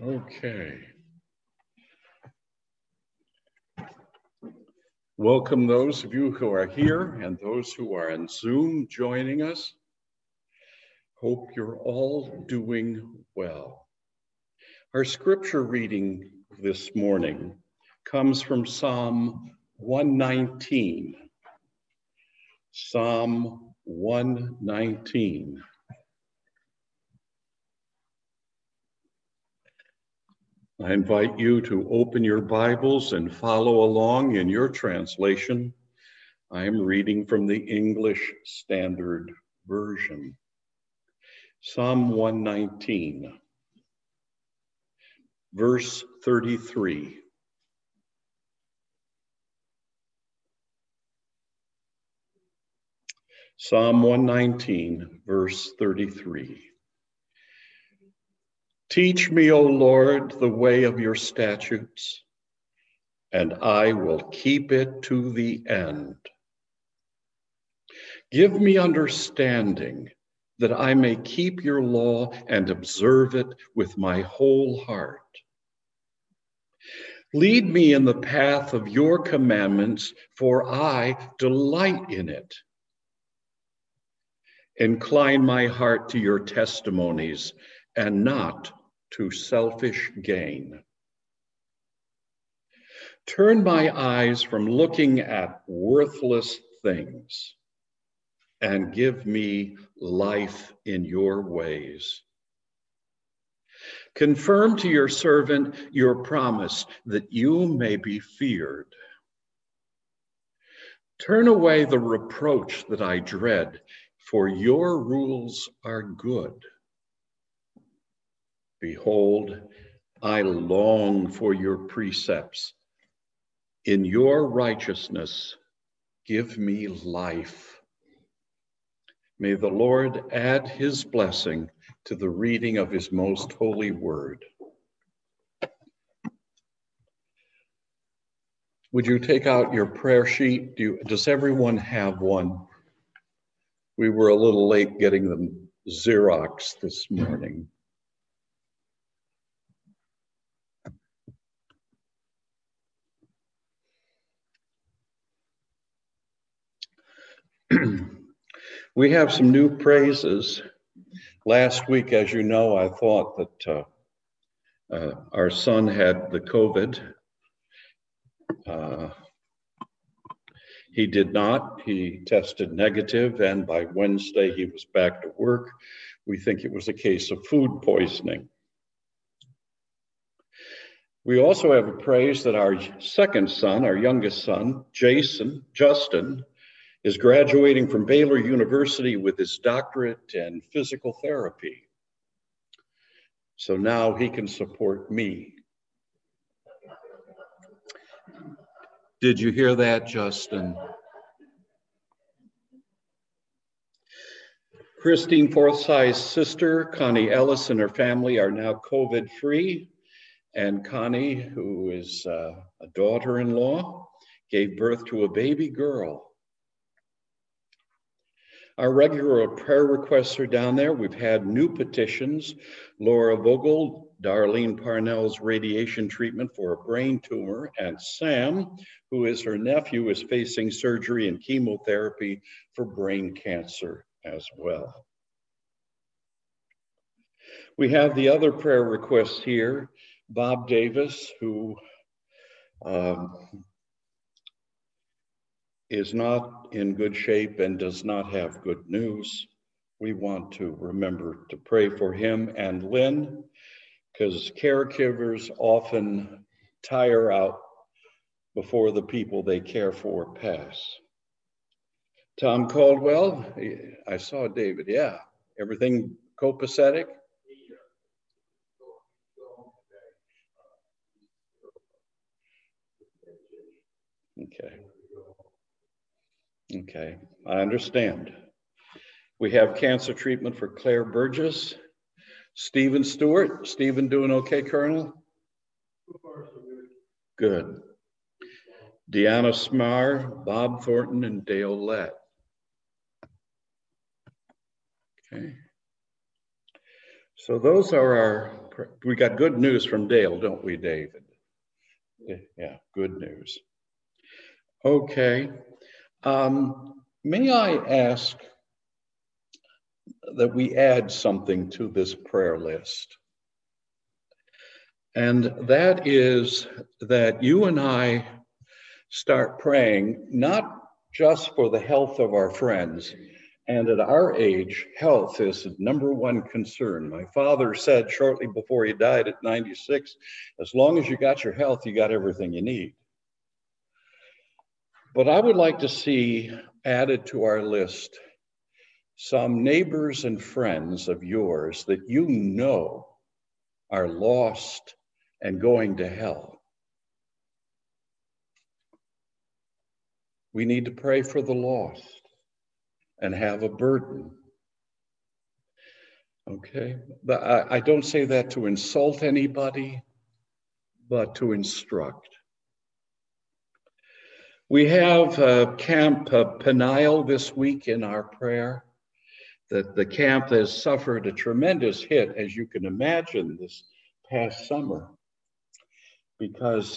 Okay. Welcome those of you who are here and those who are on Zoom joining us. Hope you're all doing well. Our scripture reading this morning comes from Psalm 119. Psalm 119. I invite you to open your Bibles and follow along in your translation. I am reading from the English Standard Version. Psalm 119, verse 33. Psalm 119, verse 33. Teach me, O Lord, the way of your statutes, and I will keep it to the end. Give me understanding that I may keep your law and observe it with my whole heart. Lead me in the path of your commandments, for I delight in it. Incline my heart to your testimonies and not to selfish gain. Turn my eyes from looking at worthless things and give me life in your ways. Confirm to your servant your promise that you may be feared. Turn away the reproach that I dread, for your rules are good. Behold, I long for your precepts. In your righteousness, give me life. May the Lord add his blessing to the reading of his most holy word. Would you take out your prayer sheet? Does everyone have one? We were a little late getting them Xerox this morning. We have some new praises. Last week, as you know, I thought that our son had the COVID. He did not. He tested negative, and by Wednesday, he was back to work. We think it was a case of food poisoning. We also have a praise that our second son, our youngest son, Justin, is graduating from Baylor University with his doctorate in physical therapy. So now he can support me. Did you hear that, Justin? Christine Forsythe's sister, Connie Ellis, and her family are now COVID-free. And Connie, who is a daughter-in-law, gave birth to a baby girl. Our regular prayer requests are down there. We've had new petitions. Laura Vogel, Darlene Parnell's radiation treatment for a brain tumor, and Sam, who is her nephew, is facing surgery and chemotherapy for brain cancer as well. We have the other prayer requests here. Bob Davis, who is not in good shape and does not have good news. We want to remember to pray for him and Lynn, because caregivers often tire out before the people they care for pass. Tom Caldwell, I saw David, yeah. Everything copacetic? Okay, I understand. We have cancer treatment for Claire Burgess. Stephen Stewart. Stephen doing okay, Colonel? Good. Deanna Smar, Bob Thornton, and Dale Lett. Okay. So those are our We got good news from Dale, don't we, David? Yeah, good news. Okay. May I ask that we add something to this prayer list? And that is that you and I start praying not just for the health of our friends. And at our age, health is the number one concern. My father said shortly before he died at 96, as long as you got your health, you got everything you need. But I would like to see added to our list some neighbors and friends of yours that you know are lost and going to hell. We need to pray for the lost and have a burden. Okay, but I don't say that to insult anybody, but to instruct. We have Camp Peniel this week in our prayer. That the camp has suffered a tremendous hit, as you can imagine, this past summer because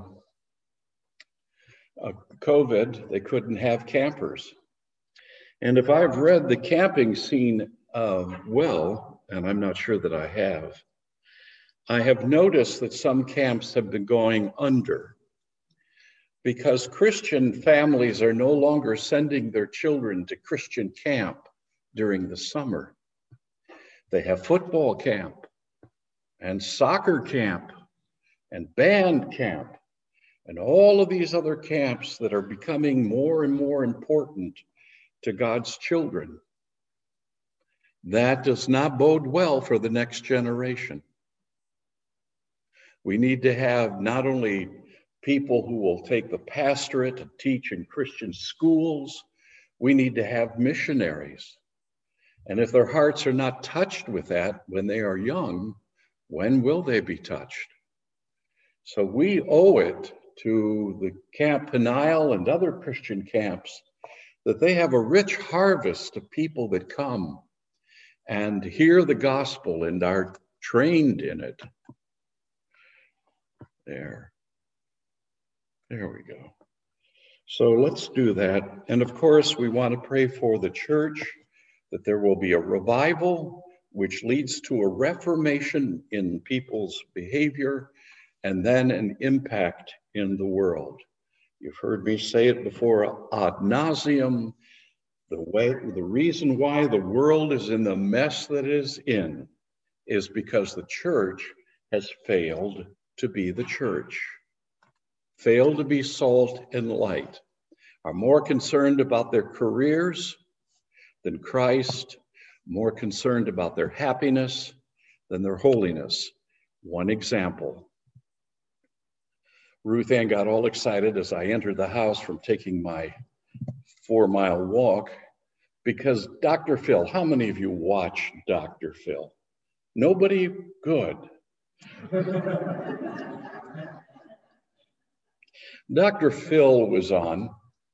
COVID, they couldn't have campers. And if I've read the camping scene well, and I'm not sure that I have noticed that some camps have been going under because Christian families are no longer sending their children to Christian camp during the summer. They have football camp and soccer camp and band camp and all of these other camps that are becoming more and more important to God's children. That does not bode well for the next generation. We need to have not only people who will take the pastorate and teach in Christian schools, we need to have missionaries. And if their hearts are not touched with that when they are young, when will they be touched? So we owe it to the Camp Peniel and other Christian camps that they have a rich harvest of people that come and hear the gospel and are trained in it. There we go. So let's do that. And of course, we want to pray for the church, that there will be a revival, which leads to a reformation in people's behavior, and then an impact in the world. You've heard me say it before ad nauseum. The reason why the world is in the mess that it is in is because the church has failed to be the church, failed to be salt and light, are more concerned about their careers than Christ, more concerned about their happiness than their holiness. One example. Ruth Ann got all excited as I entered the house from taking my 4-mile walk because Dr. Phil, how many of you watch Dr. Phil? Nobody? Good. Dr. Phil was on,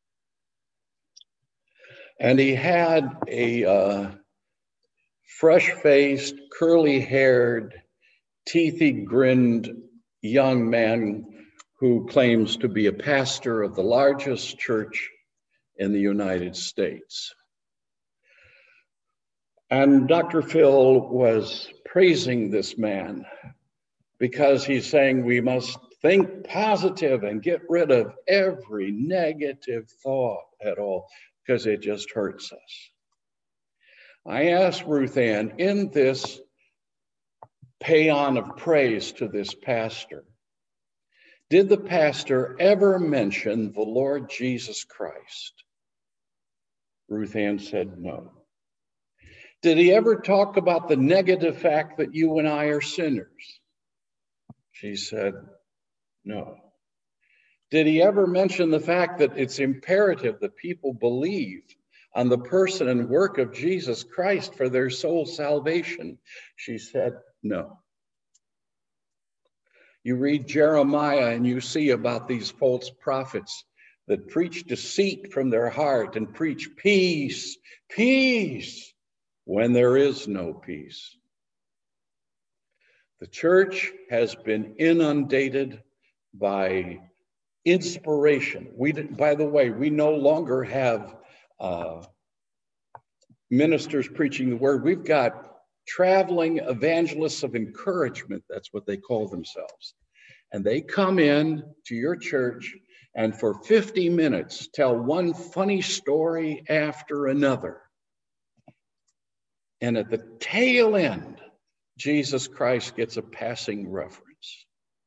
and he had a fresh-faced, curly-haired, teethy-grinned young man who claims to be a pastor of the largest church in the United States. And Dr. Phil was praising this man because he's saying we must think positive and get rid of every negative thought at all, because it just hurts us. I asked Ruth Ann in this paean of praise to this pastor, did the pastor ever mention the Lord Jesus Christ? Ruth Ann said no. Did he ever talk about the negative fact that you and I are sinners? She said no. Did he ever mention the fact that it's imperative that people believe on the person and work of Jesus Christ for their soul salvation? She said no. You read Jeremiah and you see about these false prophets that preach deceit from their heart and preach peace, peace, when there is no peace. The church has been inundated by inspiration. By the way, we no longer have ministers preaching the word. We've got traveling evangelists of encouragement. That's what they call themselves. And they come in to your church and for 50 minutes tell one funny story after another. And at the tail end, Jesus Christ gets a passing reference.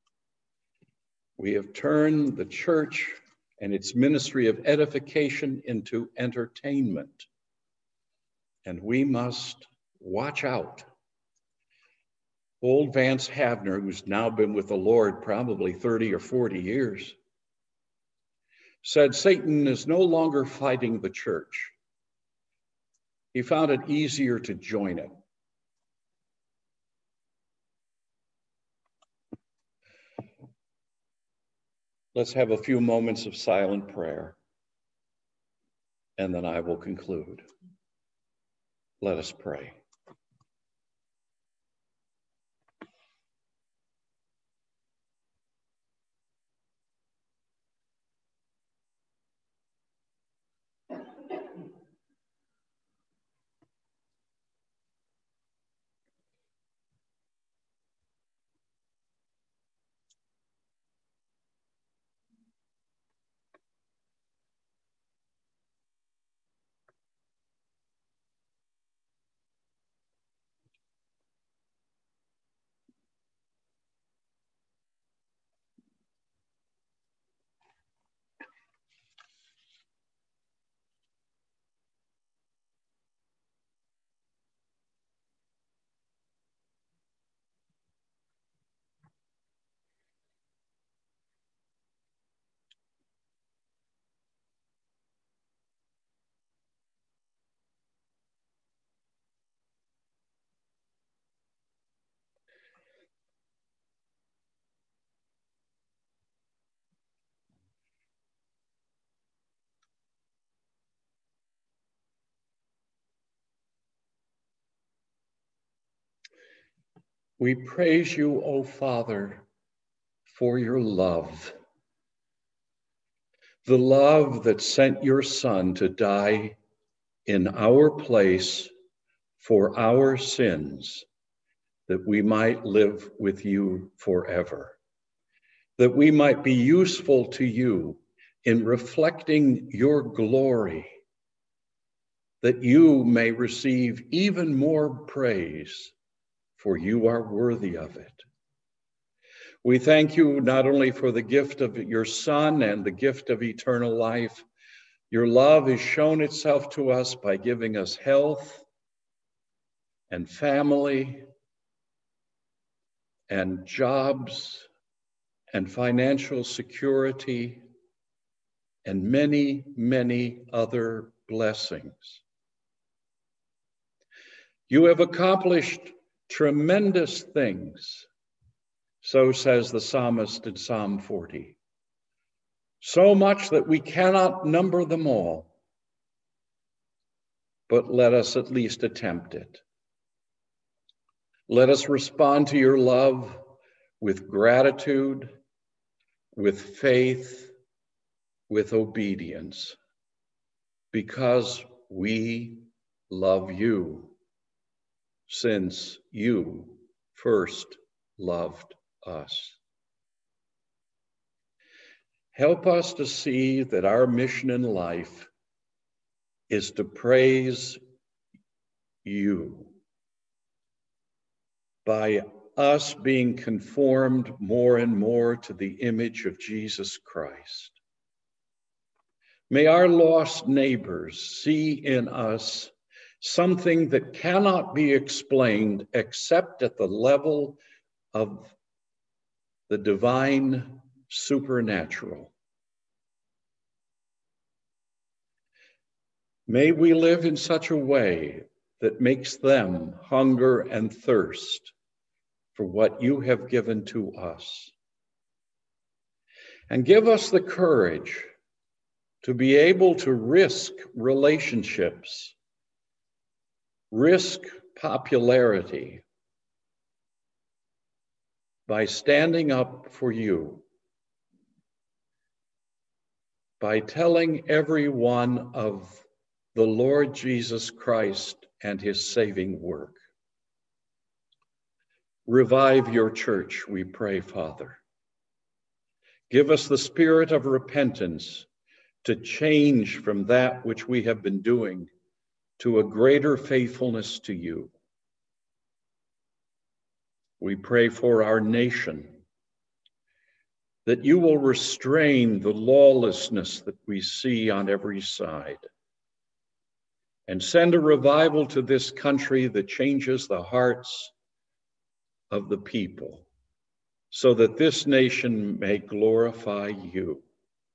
We have turned the church and its ministry of edification into entertainment. And we must watch out. Old Vance Havner, who's now been with the Lord probably 30 or 40 years, said Satan is no longer fighting the church. He found it easier to join it. Let's have a few moments of silent prayer, and then I will conclude. Let us pray. We praise you, O Father, for your love, the love that sent your Son to die in our place for our sins, that we might live with you forever, that we might be useful to you in reflecting your glory, that you may receive even more praise, for you are worthy of it. We thank you not only for the gift of your Son and the gift of eternal life. Your love has shown itself to us by giving us health and family and jobs and financial security and many, many other blessings. You have accomplished tremendous things, so says the psalmist in Psalm 40. So much that we cannot number them all, but let us at least attempt it. Let us respond to your love with gratitude, with faith, with obedience, because we love you, since you first loved us. Help us to see that our mission in life is to praise you by us being conformed more and more to the image of Jesus Christ. May our lost neighbors see in us something that cannot be explained except at the level of the divine supernatural. May we live in such a way that makes them hunger and thirst for what you have given to us. And give us the courage to be able to risk relationships, risk popularity, by standing up for you, by telling everyone of the Lord Jesus Christ and his saving work. Revive your church, we pray, Father. Give us the spirit of repentance to change from that which we have been doing to a greater faithfulness to you. We pray for our nation, that you will restrain the lawlessness that we see on every side, and send a revival to this country that changes the hearts of the people, so that this nation may glorify you.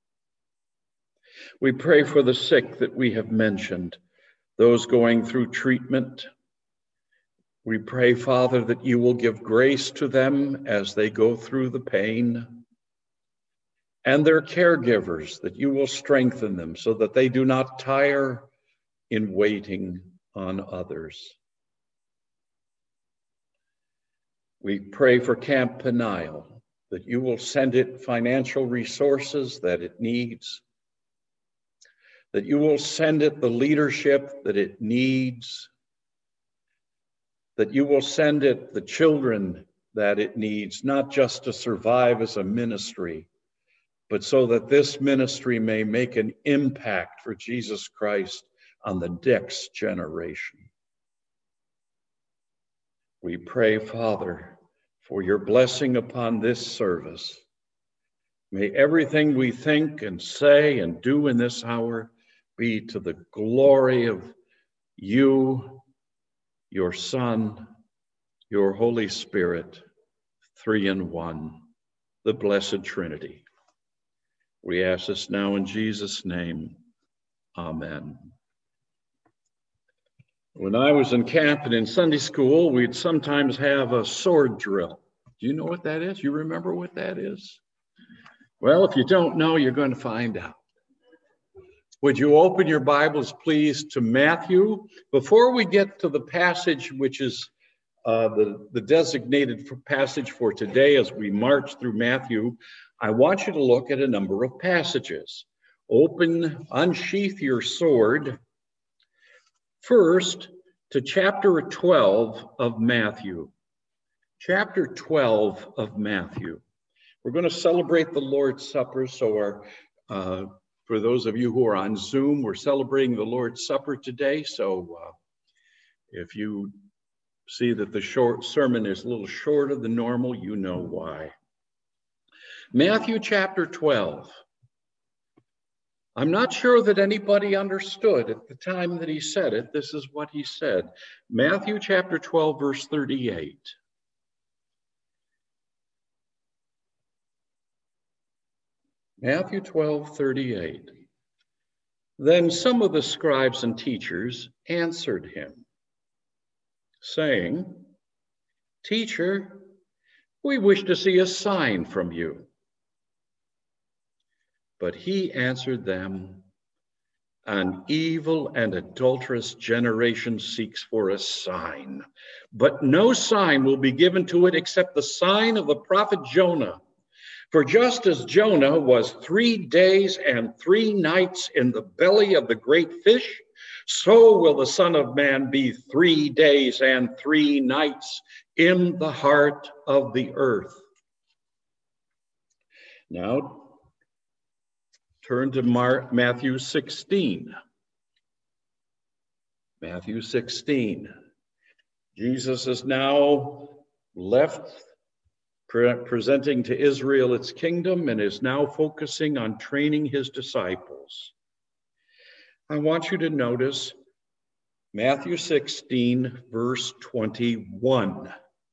We pray for the sick that we have mentioned, those going through treatment. We pray, Father, that you will give grace to them as they go through the pain, and their caregivers, that you will strengthen them so that they do not tire in waiting on others. We pray for Camp Peniel, that you will send it financial resources that it needs, that you will send it the leadership that it needs, that you will send it the children that it needs, not just to survive as a ministry, but so that this ministry may make an impact for Jesus Christ on the next generation. We pray, Father, for your blessing upon this service. May everything we think and say and do in this hour be to the glory of you, your Son, your Holy Spirit, three in one, the Blessed Trinity. We ask this now in Jesus' name. Amen. When I was in camp and in Sunday school, we'd sometimes have a sword drill. Do you know what that is? You remember what that is? Well, if you don't know, you're going to find out. Would you open your Bibles, please, to Matthew? Before we get to the passage, which is the designated passage for today as we march through Matthew, I want you to look at a number of passages. Unsheath your sword. First, to chapter 12 of Matthew. Chapter 12 of Matthew. We're going to celebrate the Lord's Supper. So for those of you who are on Zoom, we're celebrating the Lord's Supper today. So if you see that the short sermon is a little shorter than normal, you know why. Matthew chapter 12. I'm not sure that anybody understood at the time that he said it. This is what he said. Matthew chapter 12, verse 38. Matthew 12, 38. Then some of the scribes and teachers answered him, saying, Teacher, we wish to see a sign from you. But he answered them, An evil and adulterous generation seeks for a sign, but no sign will be given to it except the sign of the prophet Jonah. For just as Jonah was 3 days and 3 nights in the belly of the great fish, so will the Son of Man be 3 days and 3 nights in the heart of the earth. Now, turn to Matthew 16. Matthew 16. Jesus is now left presenting to Israel its kingdom and is now focusing on training his disciples. I want you to notice Matthew 16, verse 21.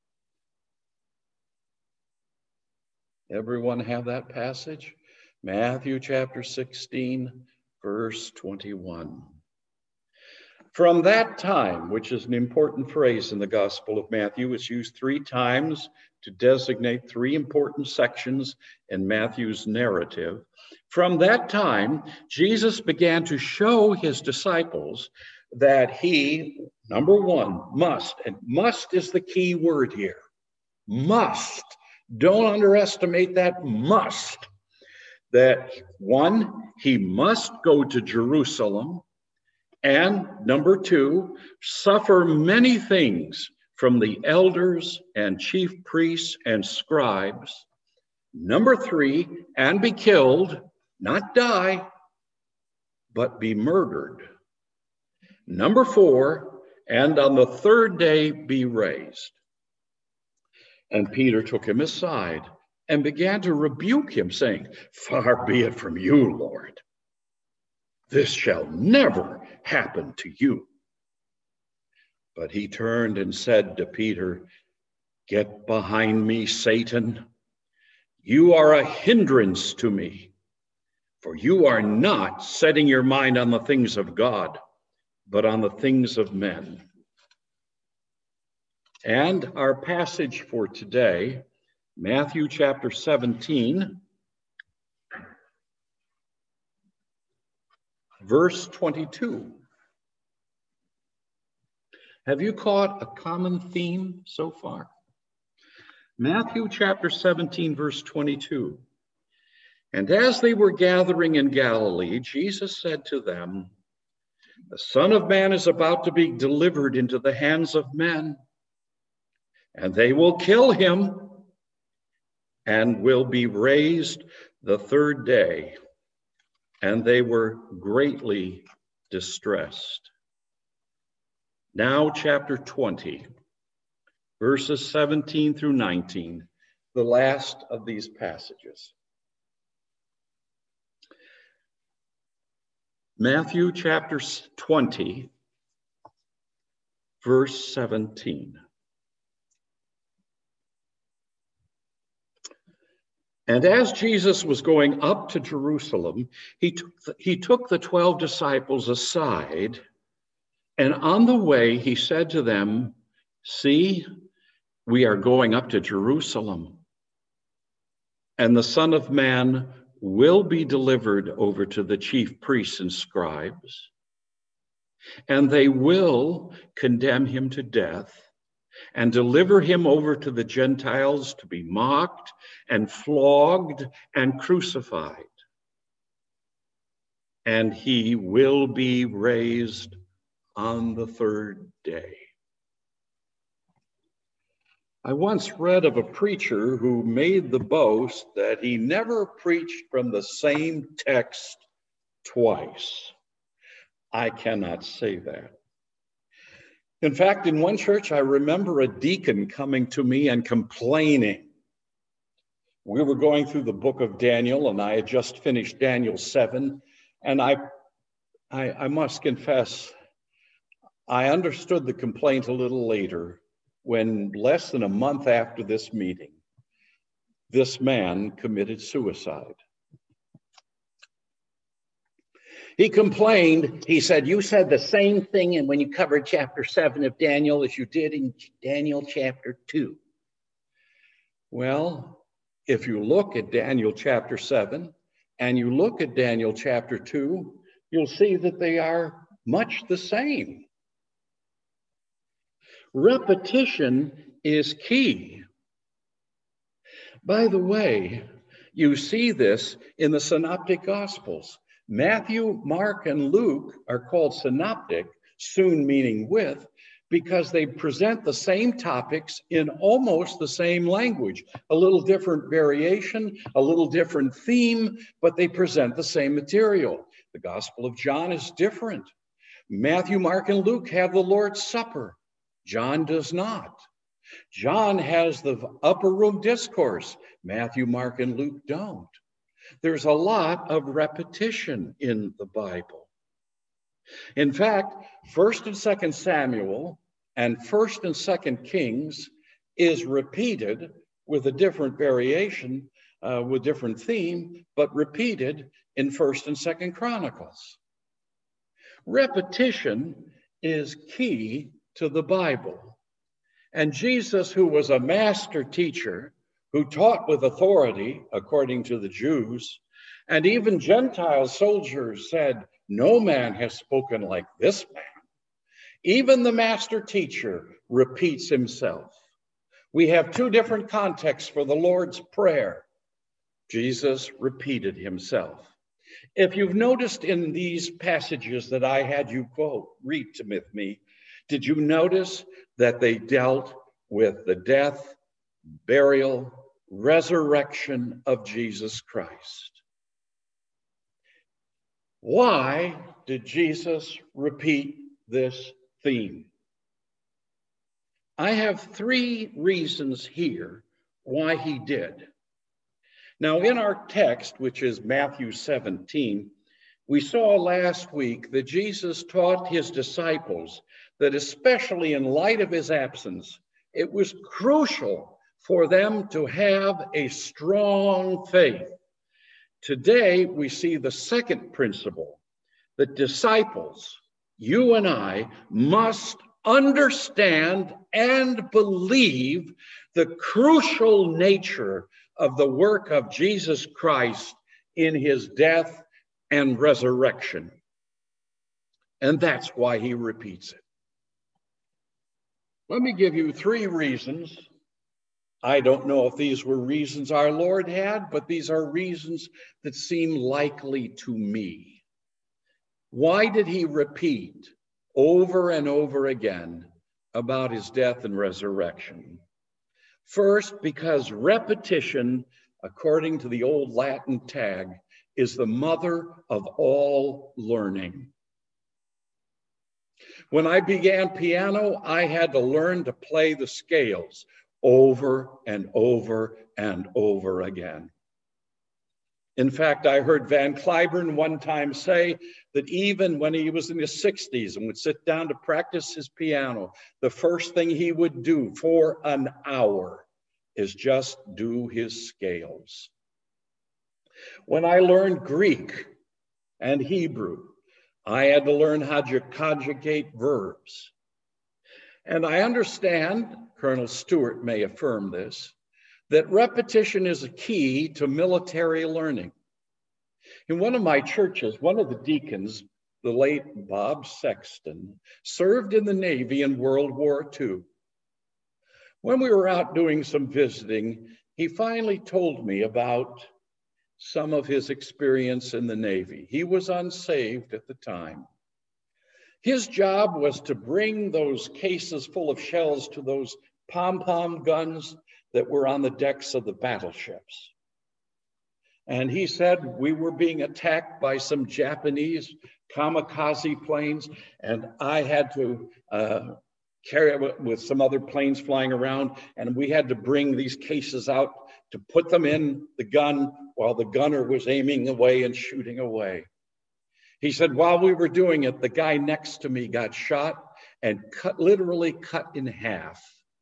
Everyone have that passage? Matthew chapter 16, verse 21. From that time, which is an important phrase in the Gospel of Matthew, it's used 3 times to designate 3 important sections in Matthew's narrative. From that time, Jesus began to show his disciples that he, number 1, must, and must is the key word here, must Don't underestimate that must. That one, he must go to Jerusalem, and number two, suffer many things from the elders and chief priests and scribes. Number three, and be killed, not die, but be murdered. Number four, and on the third day be raised. And Peter took him aside and began to rebuke him, saying, Far be it from you, Lord. This shall never happen to you. But he turned and said to Peter, Get behind me, Satan. You are a hindrance to me, for you are not setting your mind on the things of God, but on the things of men. And our passage for today, Matthew chapter 17, verse 22. Have you caught a common theme so far? Matthew chapter 17, verse 22. And as they were gathering in Galilee, Jesus said to them, The Son of Man is about to be delivered into the hands of men, and they will kill him and will be raised the third day. And they were greatly distressed. Now, chapter 20, verses 17 through 19, the last of these passages. Matthew chapter 20, verse 17. And as Jesus was going up to Jerusalem, he took the 12 disciples aside, and on the way he said to them, See, we are going up to Jerusalem, and the Son of Man will be delivered over to the chief priests and scribes, and they will condemn him to death and deliver him over to the Gentiles to be mocked and flogged and crucified. And he will be raised on the third day. I once read of a preacher who made the boast that he never preached from the same text twice. I cannot say that. In fact, in one church, I remember a deacon coming to me and complaining. We were going through the book of Daniel, and I had just finished Daniel 7, and I must confess, I understood the complaint a little later, when less than a month after this meeting, this man committed suicide. He complained, he said, You said the same thing and when you covered chapter 7 of Daniel as you did in Daniel chapter 2. Well, if you look at Daniel chapter 7 and you look at Daniel chapter 2, you'll see that they are much the same. Repetition is key. By the way, you see this in the Synoptic Gospels. Matthew, Mark, and Luke are called synoptic, soon meaning with, because they present the same topics in almost the same language. A little different variation, a little different theme, but they present the same material. The Gospel of John is different. Matthew, Mark, and Luke have the Lord's Supper. John does not. John has the upper room discourse. Matthew, Mark, and Luke don't. There's a lot of repetition in the Bible. In fact, 1st and 2nd Samuel and 1st and 2nd Kings is repeated with a different variation, with different theme, but repeated in 1st and 2nd Chronicles. Repetition is key to the Bible. And Jesus, who was a master teacher, who taught with authority, according to the Jews, and even Gentile soldiers said, No man has spoken like this man. Even the master teacher repeats himself. We have two different contexts for the Lord's Prayer. Jesus repeated himself. If you've noticed in these passages that I had you read to me, did you notice that they dealt with the death, burial, resurrection of Jesus Christ? Why did Jesus repeat this theme? I have three reasons here why he did. Now, in our text, which is Matthew 17, we saw last week that Jesus taught his disciples that, especially in light of his absence, it was crucial for them to have a strong faith. Today, we see the second principle, that disciples, you and I, must understand and believe the crucial nature of the work of Jesus Christ in his death and resurrection. And that's why he repeats it. Let me give you three reasons. I don't know if these were reasons our Lord had, but these are reasons that seem likely to me. Why did he repeat over and over again about his death and resurrection? First, because repetition, according to the old Latin tag, is the mother of all learning. When I began piano, I had to learn to play the scales over and over and over again. In fact, I heard Van Cliburn one time say that even when he was in his 60s and would sit down to practice his piano, the first thing he would do for an hour is just do his scales. When I learned Greek and Hebrew, I had to learn how to conjugate verbs. And I understand, Colonel Stewart may affirm this, that repetition is a key to military learning. In one of my churches, one of the deacons, the late Bob Sexton, served in the Navy in World War II. When we were out doing some visiting, he finally told me about some of his experience in the Navy. He was unsaved at the time. His job was to bring those cases full of shells to those pom-pom guns that were on the decks of the battleships. And he said we were being attacked by some Japanese kamikaze planes, and I had to carry it with some other planes flying around, and we had to bring these cases out to put them in the gun while the gunner was aiming away and shooting away. He said, while we were doing it, the guy next to me got shot and literally cut in half.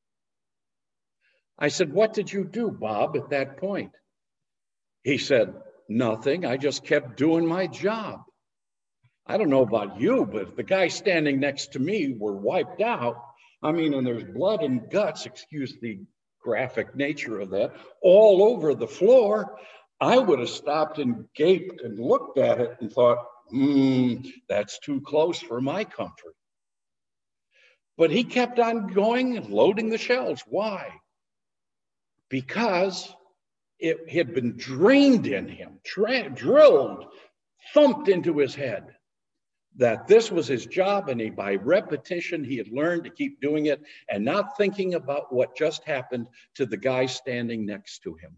I said, what did you do, Bob, at that point? He said, nothing. I just kept doing my job. I don't know about you, but the guy standing next to me were wiped out. I mean, and there's blood and guts, excuse the graphic nature of that, all over the floor. I would have stopped and gaped and looked at it and thought, that's too close for my comfort. But he kept on going and loading the shells. Why? Because it had been drained in him, drilled, thumped into his head, that this was his job, and by repetition, he had learned to keep doing it and not thinking about what just happened to the guy standing next to him.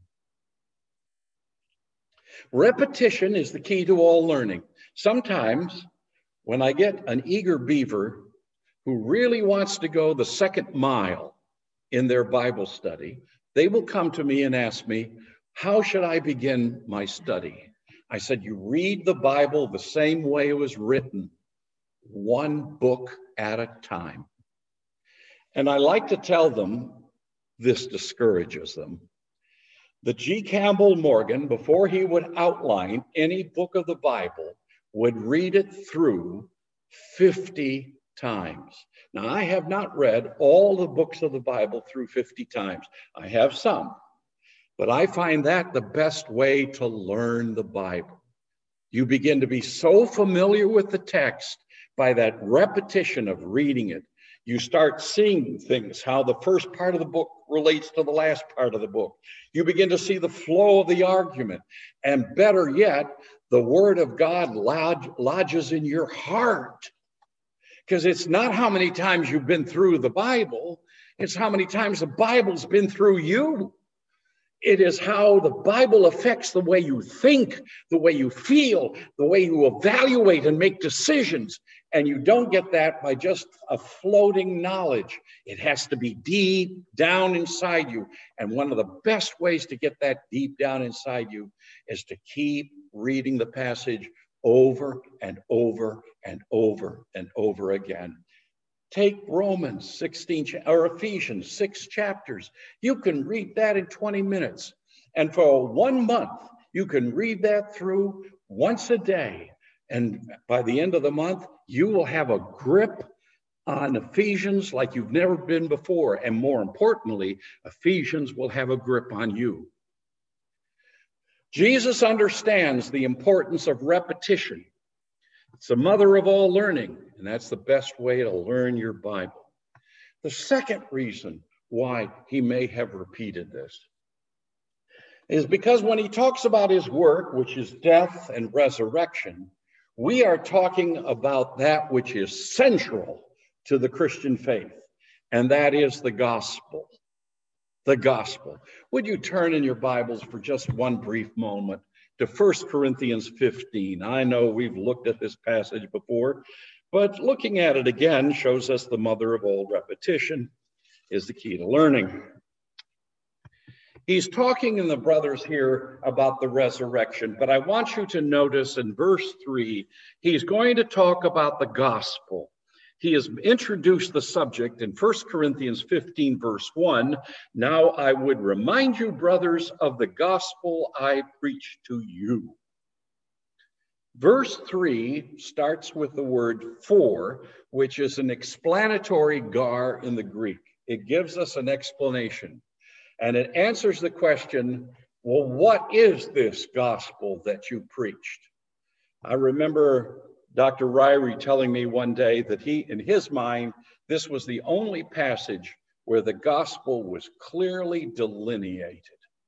Repetition is the key to all learning. Sometimes when I get an eager beaver who really wants to go the second mile in their Bible study, they will come to me and ask me, how should I begin my study? I said, you read the Bible the same way it was written, one book at a time. And I like to tell them, this discourages them, that G. Campbell Morgan, before he would outline any book of the Bible, would read it through 50 times. Now, I have not read all the books of the Bible through 50 times. I have some, but I find that the best way to learn the Bible. You begin to be so familiar with the text by that repetition of reading it. You start seeing things, how the first part of the book relates to the last part of the book. You begin to see the flow of the argument. And better yet, the word of God lodges in your heart. Because it's not how many times you've been through the Bible, it's how many times the Bible's been through you. It is how the Bible affects the way you think, the way you feel, the way you evaluate and make decisions. And you don't get that by just a floating knowledge. It has to be deep down inside you. And one of the best ways to get that deep down inside you is to keep reading the passage over and over and over and over again. Take Romans 16 or Ephesians 6 chapters. You can read that in 20 minutes. And for 1 month, you can read that through once a day. And by the end of the month, you will have a grip on Ephesians like you've never been before. And more importantly, Ephesians will have a grip on you. Jesus understands the importance of repetition. It's the mother of all learning, and that's the best way to learn your Bible. The second reason why he may have repeated this is because when he talks about his work, which is death and resurrection, we are talking about that which is central to the Christian faith, and that is the gospel. The gospel. Would you turn in your Bibles for just one brief moment to 1 Corinthians 15. I know we've looked at this passage before, but looking at it again shows us the mother of all repetition is the key to learning. He's talking in the brothers here about the resurrection, but I want you to notice in verse 3, he's going to talk about the gospel. He has introduced the subject in 1 Corinthians 15, verse 1. Now I would remind you, brothers, of the gospel I preached to you. Verse 3 starts with the word for, which is an explanatory gar in the Greek. It gives us an explanation, and it answers the question, well, what is this gospel that you preached? I remember Dr. Ryrie telling me one day that in his mind, this was the only passage where the gospel was clearly delineated.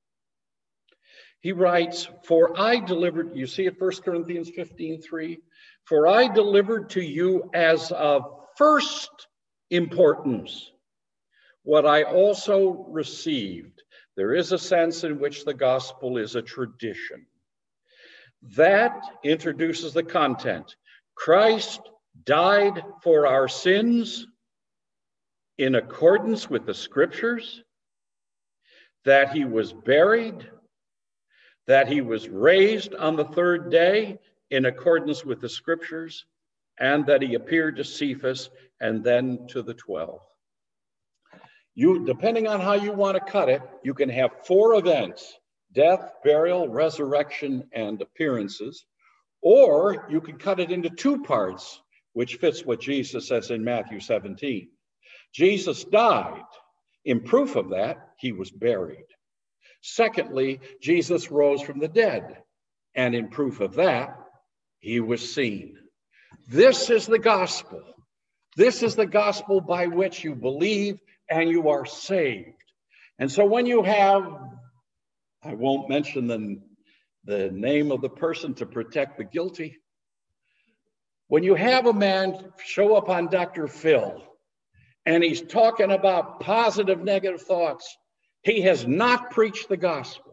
He writes, for I delivered, you see it, 1 Corinthians 15:3, for I delivered to you as of first importance what I also received. There is a sense in which the gospel is a tradition. That introduces the content. Christ died for our sins in accordance with the scriptures, that he was buried, that he was raised on the third day in accordance with the scriptures, and that he appeared to Cephas and then to the 12. You, depending on how you want to cut it, you can have 4 events: death, burial, resurrection, and appearances. Or you can cut it into 2 parts, which fits what Jesus says in Matthew 17. Jesus died. In proof of that, he was buried. Secondly, Jesus rose from the dead. And in proof of that, he was seen. This is the gospel. This is the gospel by which you believe and you are saved. And so when you have, I won't mention the name of the person to protect the guilty. When you have a man show up on Dr. Phil and he's talking about positive, negative thoughts, he has not preached the gospel.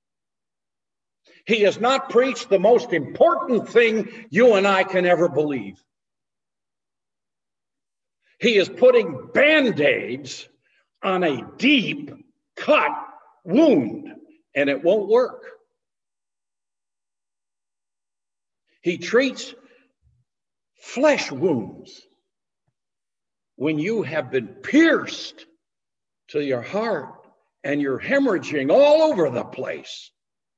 He has not preached the most important thing you and I can ever believe. He is putting Band-Aids on a deep cut wound, and it won't work. He treats flesh wounds when you have been pierced to your heart and you're hemorrhaging all over the place.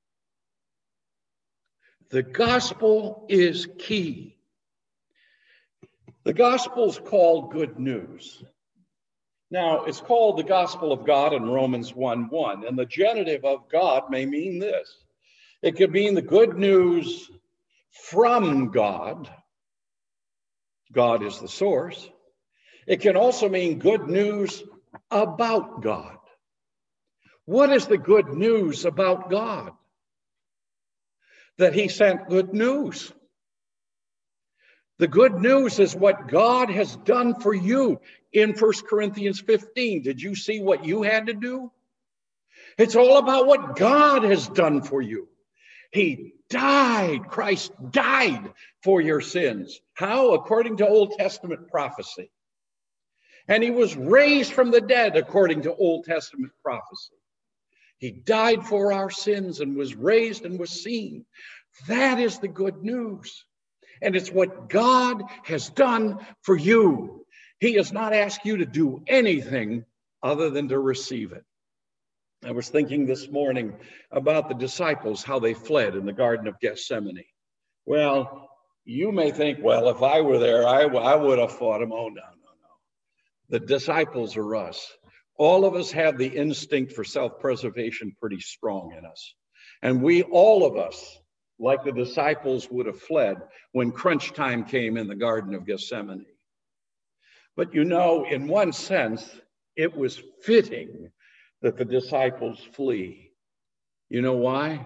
The gospel is key. The gospel is called good news. Now, it's called the gospel of God in Romans 1:1, and the genitive of God may mean this. It could mean the good news from God. God is the source. It can also mean good news about God. What is the good news about God? That he sent good news. The good news is what God has done for you in 1 Corinthians 15. Did you see what you had to do? It's all about what God has done for you. He died. Christ died for your sins. How? According to Old Testament prophecy. And he was raised from the dead according to Old Testament prophecy. He died for our sins and was raised and was seen. That is the good news. And it's what God has done for you. He has not asked you to do anything other than to receive it. I was thinking this morning about the disciples, how they fled in the Garden of Gethsemane. Well, you may think, well, if I were there, I would have fought him. Oh, no. The disciples are us. All of us have the instinct for self-preservation pretty strong in us. And all of us, like the disciples, would have fled when crunch time came in the Garden of Gethsemane. But you know, in one sense, it was fitting that the disciples flee. You know why?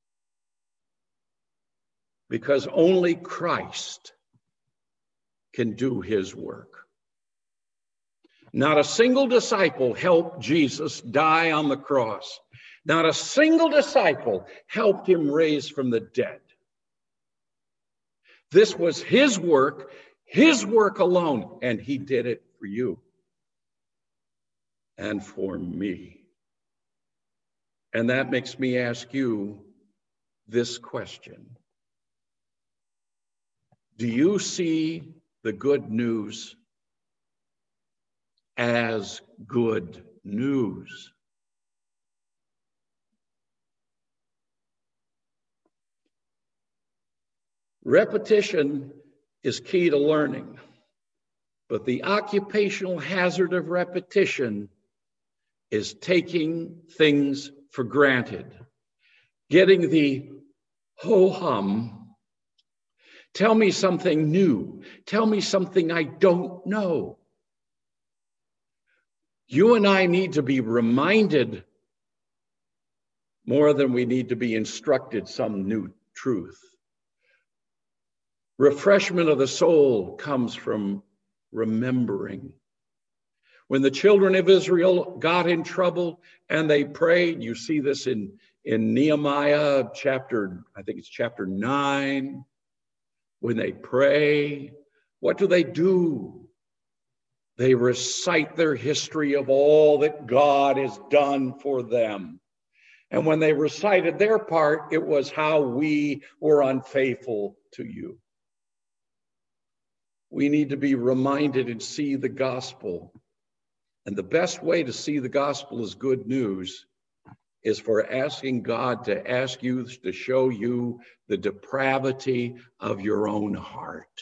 Because only Christ can do his work. Not a single disciple helped Jesus die on the cross. Not a single disciple helped him raise from the dead. This was his work alone, and he did it for you and for me. And that makes me ask you this question. Do you see the good news as good news? Repetition is key to learning, but the occupational hazard of repetition is taking things for granted, getting the ho-hum. Tell me something new. Tell me something I don't know. You and I need to be reminded more than we need to be instructed some new truth. Refreshment of the soul comes from remembering. When the children of Israel got in trouble and they prayed, you see this in Nehemiah chapter 9. When they pray, what do? They recite their history of all that God has done for them. And when they recited their part, it was how we were unfaithful to you. We need to be reminded and see the gospel. And the best way to see the gospel as good news is for asking God to ask you to show you the depravity of your own heart.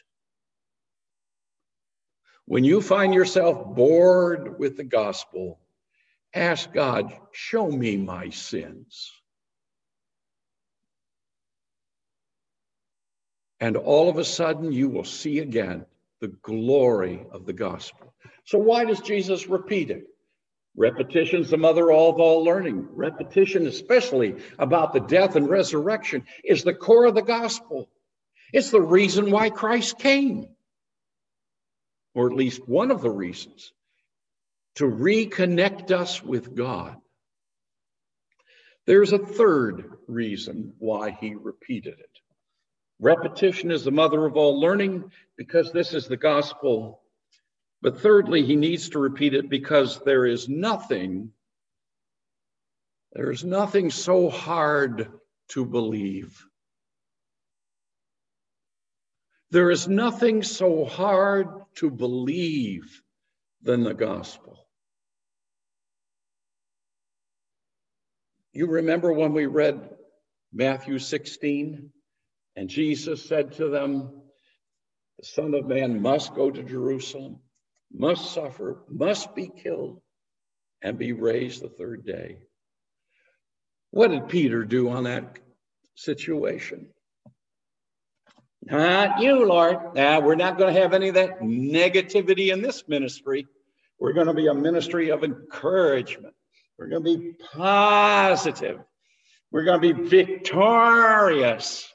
When you find yourself bored with the gospel, ask God, show me my sins. And all of a sudden, you will see again the glory of the gospel. So why does Jesus repeat it? Repetition is the mother of all learning. Repetition, especially about the death and resurrection, is the core of the gospel. It's the reason why Christ came, or at least one of the reasons, to reconnect us with God. There's a third reason why he repeated it. Repetition is the mother of all learning because this is the gospel. But thirdly, he needs to repeat it because there is nothing so hard to believe. There is nothing so hard to believe than the gospel. You remember when we read Matthew 16, and Jesus said to them, the Son of Man must go to Jerusalem, must suffer, must be killed, and be raised the third day. What did Peter do on that situation? Not you, Lord. Now, we're not going to have any of that negativity in this ministry. We're going to be a ministry of encouragement. We're going to be positive. We're going to be victorious.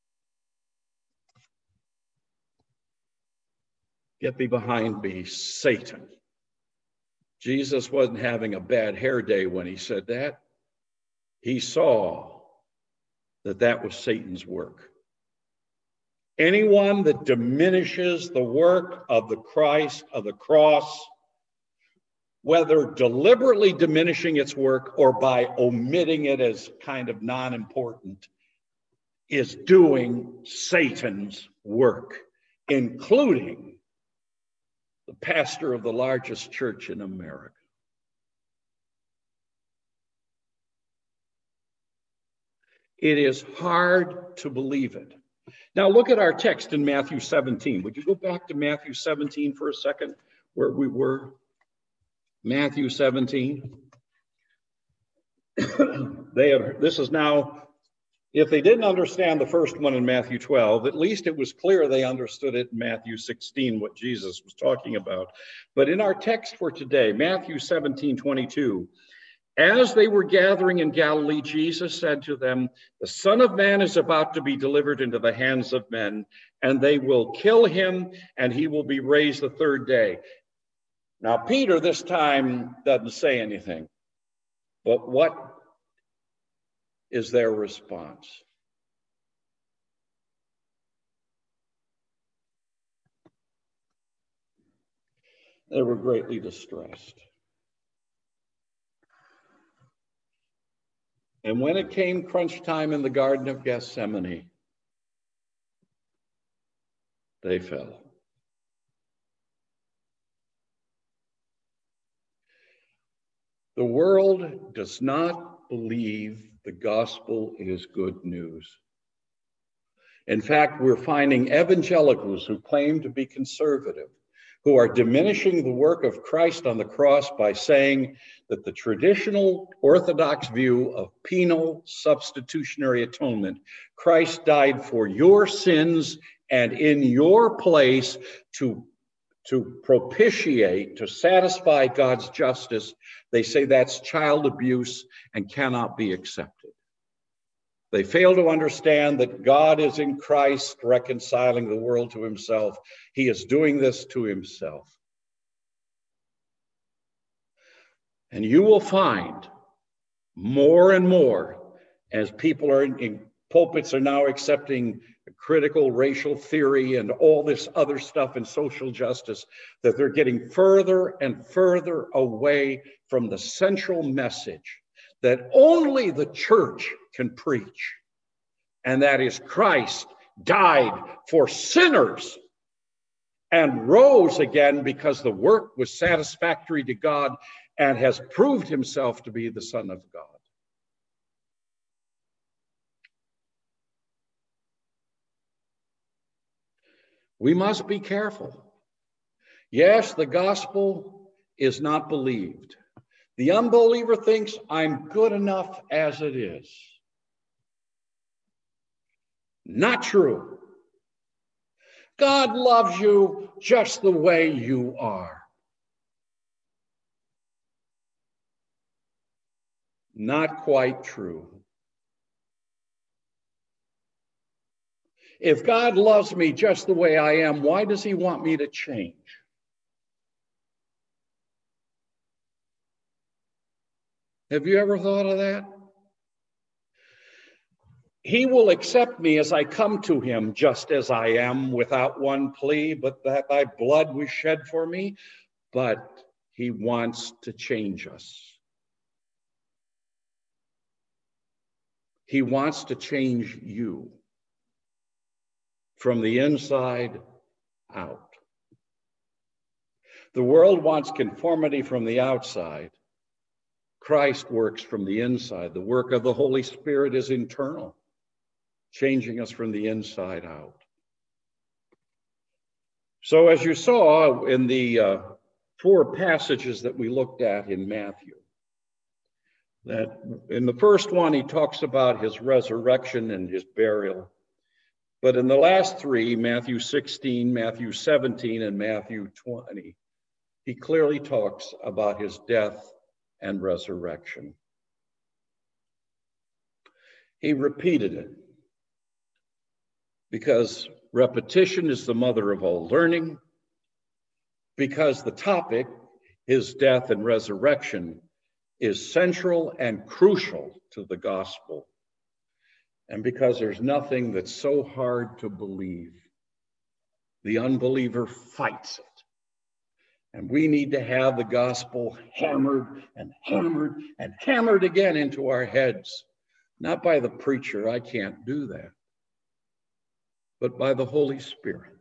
Get thee behind me, Satan. Jesus wasn't having a bad hair day when he said that. He saw that that was Satan's work. Anyone that diminishes the work of the Christ of the cross, whether deliberately diminishing its work or by omitting it as kind of non-important, is doing Satan's work, including the pastor of the largest church in America. It is hard to believe it. Now look at our text in Matthew 17. Would you go back to Matthew 17 for a second, where we were? Matthew 17. This is now, if they didn't understand the first one in Matthew 12, at least it was clear they understood it in Matthew 16, what Jesus was talking about. But in our text for today, Matthew 17:22, as they were gathering in Galilee, Jesus said to them, the Son of Man is about to be delivered into the hands of men, and they will kill him, and he will be raised the third day. Now, Peter this time doesn't say anything, but what is their response? They were greatly distressed. And when it came crunch time in the Garden of Gethsemane, they fell. The world does not believe the gospel is good news. In fact, we're finding evangelicals who claim to be conservative, who are diminishing the work of Christ on the cross by saying that the traditional Orthodox view of penal substitutionary atonement, Christ died for your sins and in your place to propitiate, to satisfy God's justice. They say that's child abuse and cannot be accepted. They fail to understand that God is in Christ reconciling the world to himself. He is doing this to himself. And you will find more and more, as people are in pulpits are now accepting critical racial theory and all this other stuff in social justice, that they're getting further and further away from the central message that only the church can preach, and that is Christ died for sinners and rose again because the work was satisfactory to God and has proved himself to be the Son of God. We must be careful. Yes, the gospel is not believed. The unbeliever thinks I'm good enough as it is. Not true. God loves you just the way you are. Not quite true. If God loves me just the way I am, why does he want me to change? Have you ever thought of that? He will accept me as I come to him, just as I am, without one plea, but that thy blood was shed for me. But he wants to change us. He wants to change you from the inside out. The world wants conformity from the outside. Christ works from the inside. The work of the Holy Spirit is internal, changing us from the inside out. So as you saw in the 4 passages that we looked at in Matthew, that in the first one, he talks about his resurrection and his burial. But in the last three, Matthew 16, Matthew 17, and Matthew 20, he clearly talks about his death and resurrection. He repeated it because repetition is the mother of all learning, because the topic, his death and resurrection, is central and crucial to the gospel, and because there's nothing that's so hard to believe. The unbeliever fights it. And we need to have the gospel hammered and hammered and hammered again into our heads. Not by the preacher, I can't do that, but by the Holy Spirit.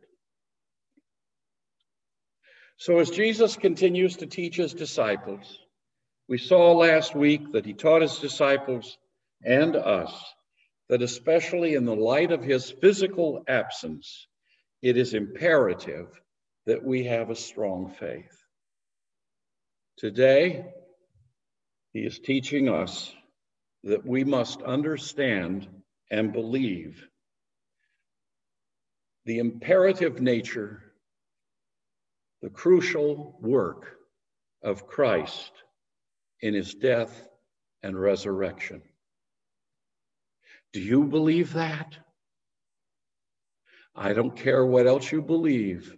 So as Jesus continues to teach his disciples, we saw last week that he taught his disciples and us that especially in the light of his physical absence, it is imperative that we have a strong faith. Today, he is teaching us that we must understand and believe the imperative nature, the crucial work of Christ in his death and resurrection. Do you believe that? I don't care what else you believe.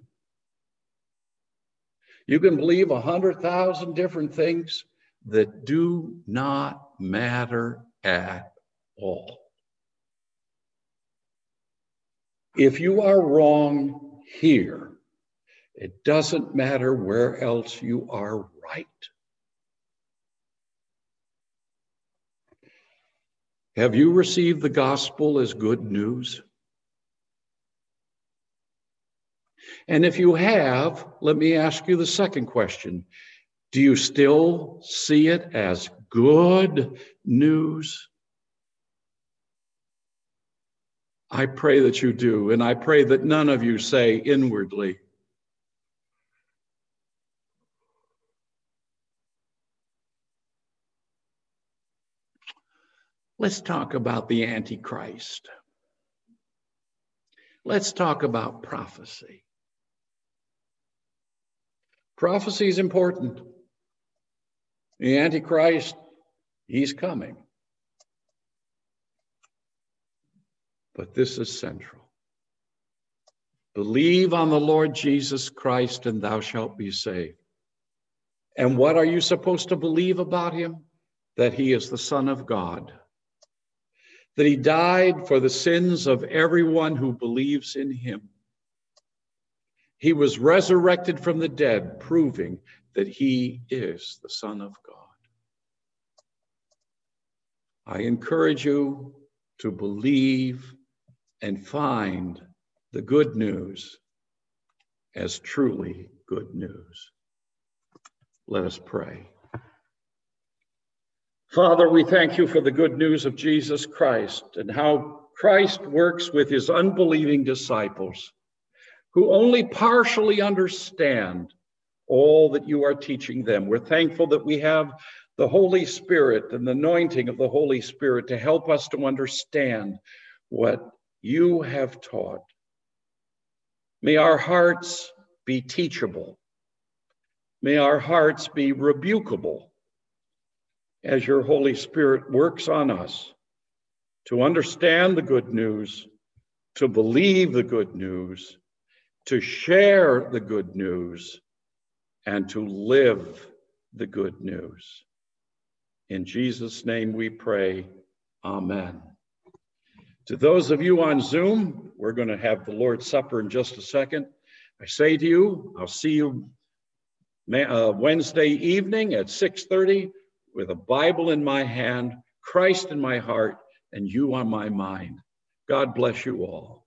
You can believe 100,000 different things that do not matter at all. If you are wrong here, it doesn't matter where else you are right. Have you received the gospel as good news? And if you have, let me ask you the second question. Do you still see it as good news? I pray that you do, and I pray that none of you say inwardly, let's talk about the Antichrist. Let's talk about prophecy. Prophecy is important. The Antichrist, he's coming. But this is central. Believe on the Lord Jesus Christ and thou shalt be saved. And what are you supposed to believe about him? That he is the Son of God. That he died for the sins of everyone who believes in him. He was resurrected from the dead, proving that he is the Son of God. I encourage you to believe and find the good news as truly good news. Let us pray. Father, we thank you for the good news of Jesus Christ and how Christ works with his unbelieving disciples who only partially understand all that you are teaching them. We're thankful that we have the Holy Spirit and the anointing of the Holy Spirit to help us to understand what you have taught. May our hearts be teachable. May our hearts be rebukable as your Holy Spirit works on us to understand the good news, to believe the good news, to share the good news, and to live the good news. In Jesus' name we pray, amen. To those of you on Zoom, we're going to have the Lord's Supper in just a second. I say to you, I'll see you Wednesday evening at 6:30 with a Bible in my hand, Christ in my heart, and you on my mind. God bless you all.